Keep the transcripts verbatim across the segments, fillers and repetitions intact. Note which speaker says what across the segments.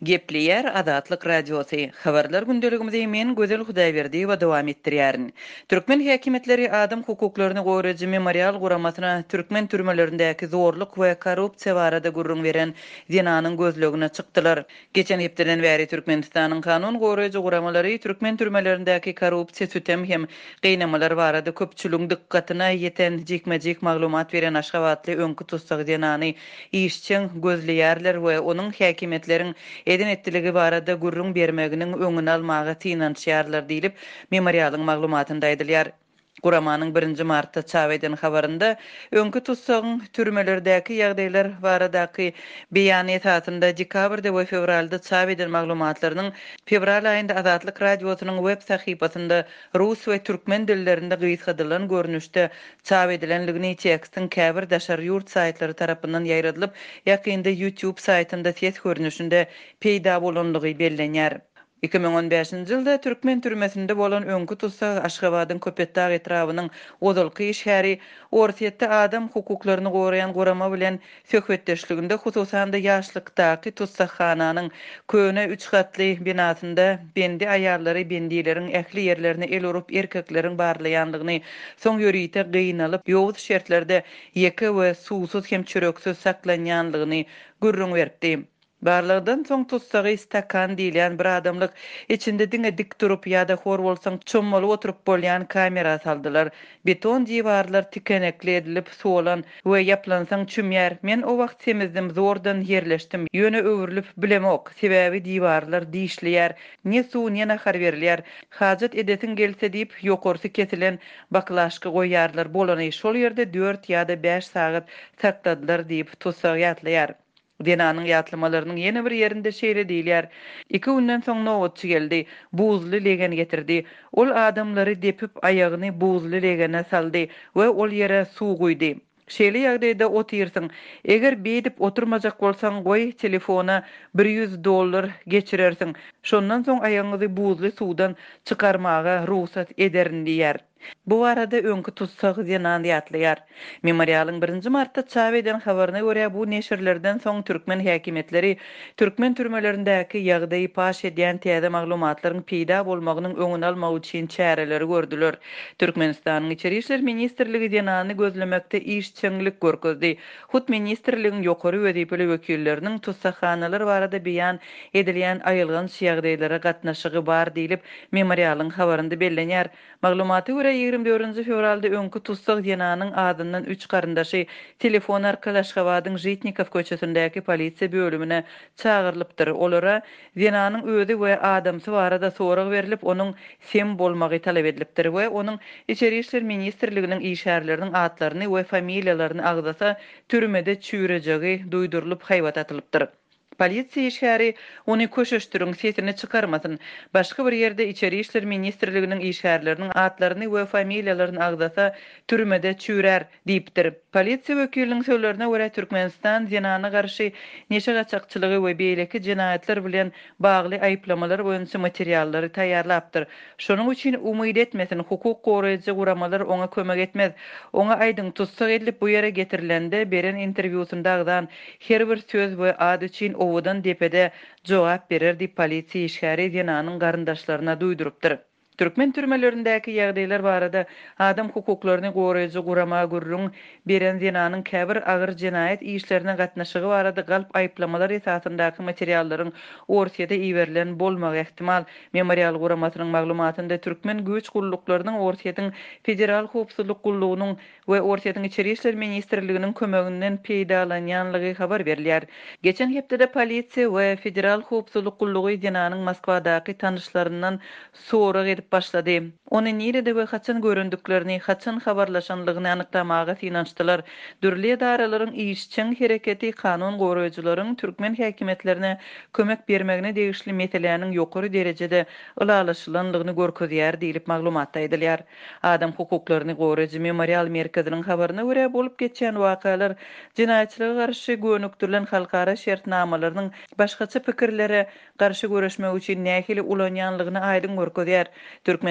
Speaker 1: Gepleyer Adatlyk Radiosu. Habarlar gündeligimizde men Gözel Hudaýberdi we dowam etdirýärin. Türkmen häkimetleri adam hukuklaryny goraýjy memorial guramasyna türkmen türmelerindäki zorluk we korrupsiýa barada gurrun beren Dinanyň gözlegine çykdylar. Geçen hepdeden bäri Türkmenistanyň kanun goraýjy guramalary türkmen türmelerindäki korrupsiýa sütem hem gynamalar barada köpçüligiň dikkatyna ýeten jekmejek maglumat beren Aşgabatly öňkü tutsak Dinany işçiň gözleýärler we onuň häkimetleriň eden ettiligi barada gurrun bermeginiň öňüni almagy tynançýarlar diýilip memorialyň maglumatynda aýdylýar. Guramanyň birinji martda çap eden habarynda öňkü tutsagyň türmelerdäki ýagdaýlar baradaky beýanyet hatynda dekabrda we fevralda çap eden maglumatlarynyň fevral aýynda Adatlyk Radiosynyň web sahypasynda rus we türkmen dillerinde gyýytdylan görnüşde çap edilenligini tekstin käbir daşar ýurt saýtlary tarapyndan ýaýradylyp, ýakynda YouTube saýtynda ses görnüşinde peýda bolanlygy bellenýär. iki bin on beşinji ýylda türkmen türmesinde bolan öňkü tutsak Aşgabatyň Köpetdağ etrawynyň Ozalky şäheri ortaýetde adam hukuklaryny goraýan gorama bilen söhbetdeşliginde hususan da ýaşlykdaky tutsakhananyň köne üç gatly binasynda bendi aýallary bendileriň ähli ýerlerine el urup erkekleriň barlaýanlygyny, soň ýörüýte gynanyp ýowuz şertlerde ýeke we suwsuz hem çöreksiz saklanýanlygyny gurrun berdi. Barlardan soň tutsagy stakan diýilen bir adamlyk içinde diňe dik durup ýa-da hor bolsaň çömmaly oturup bolýan kamera saldylar. Beton diýwarlar tikenekli edilip solan we ýaplansaň çümýär. Men o wagt temizdim, zordan ýerleşdim. Ýöne öwrülip bilemok. Sebäbi diýwarlar diýişliýär. Ne suw, ne nahar berilýär. Hajat edetin gelse diýip ýokarsy kesilen baklaşky goýýarlar. Bolany şol ýerde dört ýa-da beş sagat sakladylar diýip tutsak ýatlaýar. Dinanyň ýatlamalarının ýene bir ýerinde şeýle diýilýär. iki günden soň nowatçy geldi, buzly legen getirdi. Ol adamlary depip aýagyny buzly legene saldy we ol ýere suw guýdy. Şeýle ýagdaýda otyrsyň. Eger beýdip oturmajak bolsaň goý telefona bir yüz dollar geçirersiň. Şondan soň aýagyňy buzly suwdan çykarmaga ruhsat ederin diýär. Bu arada öňkü tutsak Dinan ýatlaýar. Memorialyň birinji martda çap eden habaryna görä bu neşirlerden soň türkmen häkimetleri türkmen türmelerindäki ýagdaýy paş edýän täze maglumatlaryň peýda bolmagynyň öňüni almak üçin çäreleri gördüler. Türkmenistanyň Içeri işler ministrligi Dinany gözlemekde işçiňlik görkezdi. Hut ministrligiň ýokary wezipeli wekilleriniň tutsakhanalar barada beýan edilýän aýylgan ýagdaýlara gatnaşygy bar diýilip memorialyň habarynda bellenýär. Maglumaty görä ýigirme dördünji fevralda öňkü tutsak Dinanyň adyndan üç garyndaşy telefon arkaly Aşgabatyň Jitnikow köçesindäki polisiýa bölümine çağırlypdyr. Olara Dinanyň özi we adamsy barada sorag berilip, onuň sem bolmagy talap edilipdir we onuň Içeri işler ministrliginiň işärleriniň atlaryny we familiýalaryny agdasa türmede çüýrejegi duýdurylyp haýbat atylypdyr. Polisiýa işgäri ony köşeşdiriň sesini çykarmasyn, başga bir ýerde Içeri işler ministrliginiň işgärleriniň atlaryny we familiýalaryny agdasa türmede çüýrer diýipdir. Polisiýa wekiliniň sözlerine görä Türkmenistan Dinana garşy neşe gaçakçylygy we beýleki jinaýatlar bilen bagly aýplamalar boýunça materiallary taýýarlapdyr. Şonuň üçin umyt etmesin, hukuk goraýjy guramalar oňa kömek etmez. Oňa aýdyň tutsak edilip bu ýere getirilende beren interwýusundagdan her bir söz we ad üçin owadan depede jogap berer diýip polisiýa işgäri Dinanyň garyndaşlaryna duýdurupdyr. Türkmen türmelerindäki ýagdaýlar barada adam hukuklaryny goraýjy gurama gurrun beren Dinanyň käbir agyr jinaýat işlerine gatnaşygy barada galp aýplamalar esasyndaky materiallaryň ortaýada iýerilen bolmagy ehtimal. Memorial guramasynyň maglumatynda türkmen güýç gulluklarının ortaýatyň federal howpsuzlyk gullugynyň we ortaýatyň Içeri işler ministrliginiň kömeginden peýdalanýanlygy habar berilýär. Geçen hepdede polisiýa we federal howpsuzlyk gullugy Dinanyň Moskwadaky tanışlaryndan sorag edip başlady. Ony nirede we haçan göründüklerini, haçan habarlaşanlygyny anyklamaga synançdylar. Dürli daralaryň işçiň hereketi kanun goraýjylaryň türkmen häkimetlerine kömek bermegine degişli meselelerini ýokary derejede ılalaşylanlygyny görkezýär diýilip maglumatda aýdylýar. Adam hukuklaryny goraýjy memorial merkeziniň habaryna görä bolup geçen wakalar jinaýatçylyga garşy gönüktirilen halkara şertnamalarynyň başgaça pikirlere garşy görüşmek üçin nähili ulanýanlygyny aýdym görkezýär. Türkmenistanyň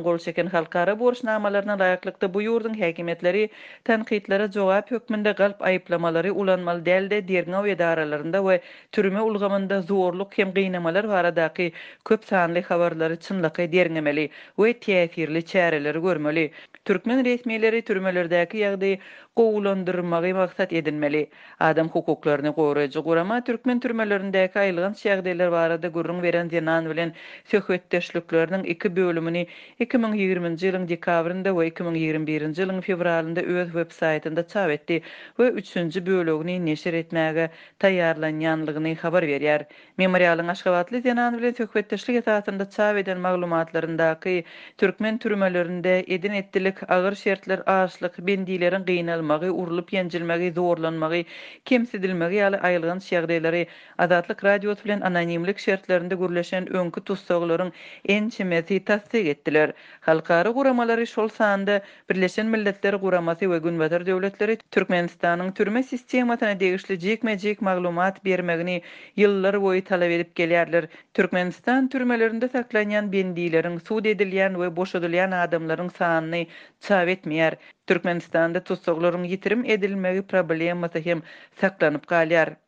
Speaker 1: gol çeken halkara borçnamalaryna laýyklykda bu ýurdun häkimetleri tanqidlere jogap hökmünde galp aýyplamalary ulanmaly däldi derňew edaralarynda we türme ulgamynda zorluk hem gynamalar baradaky köp sanly habarlary çynlyky derňemeli we täsirli çäreleri görmeli. Türkmen resmiýetleri türmelerdäki ýagdaý gowulandyrmagy maksat edilmeli. Adam hukuklaryny goraýjy gurama türkmen türmelerindäki aýylgan şäherler barada gurrun beren Zenan bilen söhbetdeşlikleriniň iki bölümini iki ming ýigrimiji ýylyň dekabrynda we iki ming ýigrimbi birinji ýylyň fevralynda öz web saýtynda çap etdi we üçünji bölügini neşir etmäge taýýarlanýanlygyny habar berýär. Memorialyň Aşgabatly Zenan bilen söhbetdeşlik esasynda çap eden maglumatlaryndaky türkmen türmelerinde edin etdilik agyr şertler, açlyk, bendileriň gynalmagy, urulup ýenjilmegi, zorlanmagy, kemsidilmegi ýaly aýylgan şäherleri Azatlyk radio bilen anonimlik şertlerinde gürleşen öňkü tutsaglaryň en çemesi tasdik etdiler. Halkara guramalary şol sanda Birleşen Milletler Guramasy we Günbatar döwletleri Türkmenistanyň türme sistematyna degişli jekmejek maglumat bermegini ýyllar boýy talap edip gelýärler. Türkmenistan türmelerinde saklanýan bendileriň, suud edilýän we boşadylýan adamlaryň sanyny çap etmeýär. Türkmenistanda tutsaglaryň ýitirim edilmegi problemasy hem saklanyp galýar.